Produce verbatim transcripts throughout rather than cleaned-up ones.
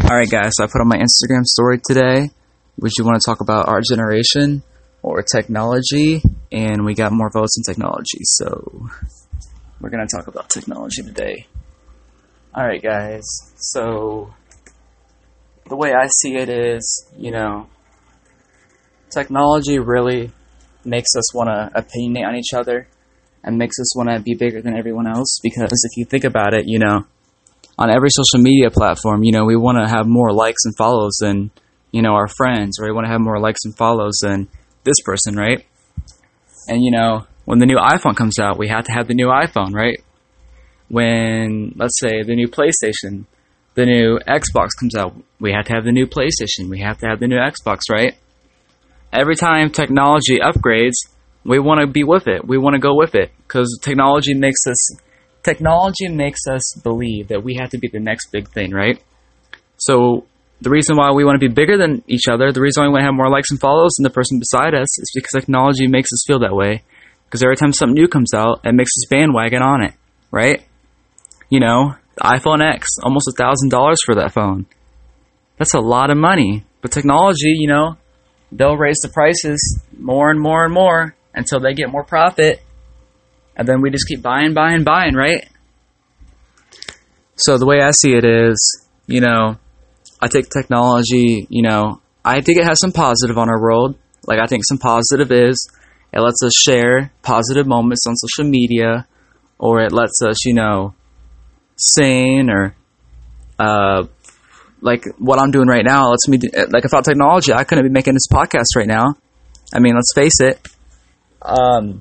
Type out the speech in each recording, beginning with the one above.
Alright guys, so I put on my Instagram story today, which you want to talk about our generation or technology, and we got more votes in technology, so we're going to talk about technology today. Alright guys, so the way I see it is, you know, technology really makes us want to opinionate on each other and makes us want to be bigger than everyone else, because if you think about it, you know, on every social media platform, you know, we want to have more likes and follows than, you know, our friends, or we want to have more likes and follows than this person, right? And, you know, when the new iPhone comes out, we have to have the new iPhone, right? When, let's say, the new PlayStation, the new Xbox comes out, we have to have the new PlayStation, we have to have the new Xbox, right? Every time technology upgrades, we want to be with it. We want to go with it, because technology makes us Technology makes us believe that we have to be the next big thing, right? So the reason why we want to be bigger than each other, the reason why we want to have more likes and follows than the person beside us, is because technology makes us feel that way. Because every time something new comes out, it makes us bandwagon on it, right? You know, the iPhone X, almost a thousand dollars for that phone. That's a lot of money. But technology, you know, they'll raise the prices more and more and more until they get more profit. And then we just keep buying, buying, buying, right? So the way I see it is, you know, I think technology, you know, I think it has some positive on our world. Like, I think some positive is it lets us share positive moments on social media, or it lets us, you know, sing, or, uh, like what I'm doing right now lets me, do, like, without technology, I couldn't be making this podcast right now. I mean, let's face it. Um...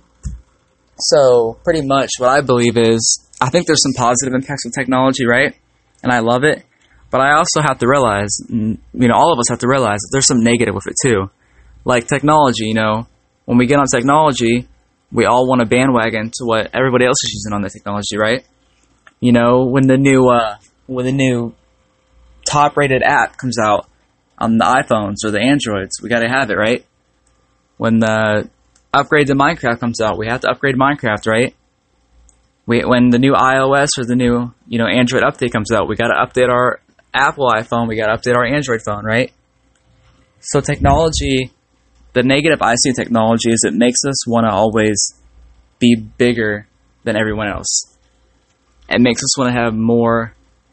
So, pretty much what I believe is, I think there's some positive impacts of technology, right? And I love it. But I also have to realize, you know, all of us have to realize that there's some negative with it too. Like technology, you know, when we get on technology, we all want to bandwagon to what everybody else is using on the technology, right? You know, when the new, uh, when the new top-rated app comes out on the iPhones or the Androids, we gotta have it, right? When the upgrade to Minecraft comes out, we have to upgrade Minecraft, right? We, when the new iOS or the new, you know, Android update comes out, we got to update our Apple iPhone, we got to update our Android phone, right? So technology, the negative I see in technology is it makes us want to always be bigger than everyone else. It makes us want to have more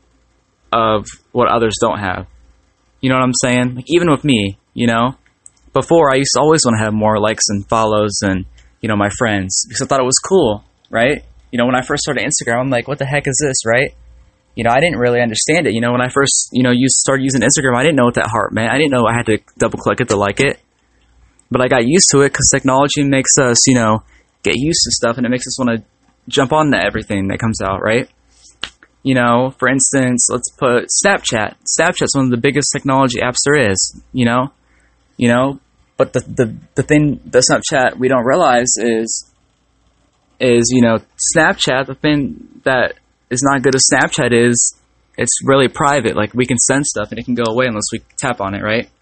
of what others don't have. You know what I'm saying? Like, even with me, you know? Before, I used to always want to have more likes and follows than, you know, my friends, because I thought it was cool, right? You know, when I first started Instagram, I'm like, what the heck is this, right? You know, I didn't really understand it. You know, when I first, you know, used, started using Instagram, I didn't know what that heart meant. I didn't know I had to double-click it to like it. But I got used to it because technology makes us, you know, get used to stuff, and it makes us want to jump on to everything that comes out, right? You know, for instance, let's put Snapchat. Snapchat's one of the biggest technology apps there is, you know? You know, but the, the the thing the Snapchat we don't realize is is you know, Snapchat, the thing that is not good as Snapchat is it's really private. Like, we can send stuff and it can go away unless we tap on it, right?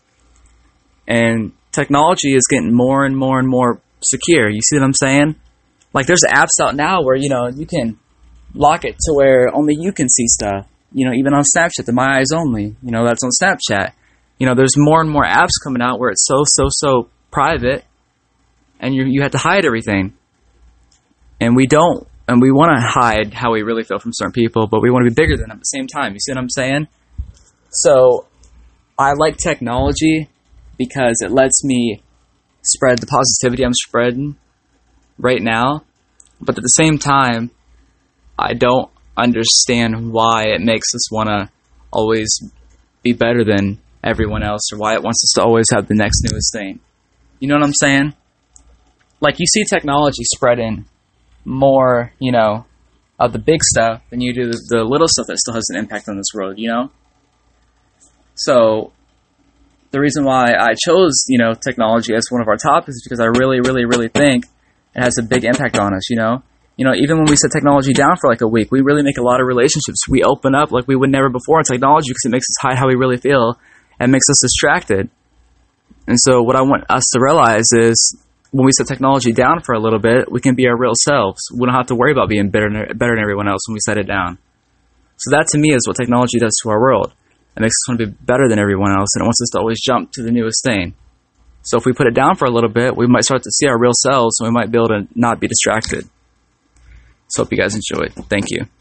And technology is getting more and more and more secure. You see what I'm saying? Like, there's apps out now where, you know, you can lock it to where only you can see stuff. You know, even on Snapchat, the My Eyes Only, you know, that's on Snapchat. You know, there's more and more apps coming out where it's so, so, so private, and you you have to hide everything. And we don't, and we want to hide how we really feel from certain people, but we want to be bigger than them at the same time. You see what I'm saying? So, I like technology because it lets me spread the positivity I'm spreading right now, but at the same time, I don't understand why it makes us want to always be better than everyone else, or why it wants us to always have the next newest thing. You know what I'm saying? Like, you see technology spreading more, you know, of the big stuff than you do the, the little stuff that still has an impact on this world, you know? So, the reason why I chose, you know, technology as one of our topics is because I really, really, really think it has a big impact on us, you know? You know, even when we set technology down for like a week, we really make a lot of relationships. We open up like we would never before in technology because it makes us hide how we really feel and makes us distracted. And so what I want us to realize is when we set technology down for a little bit, we can be our real selves. We don't have to worry about being better, better than everyone else when we set it down. So that to me is what technology does to our world. It makes us want to be better than everyone else, and it wants us to always jump to the newest thing. So if we put it down for a little bit, we might start to see our real selves, and we might be able to not be distracted. So hope you guys enjoyed. Thank you.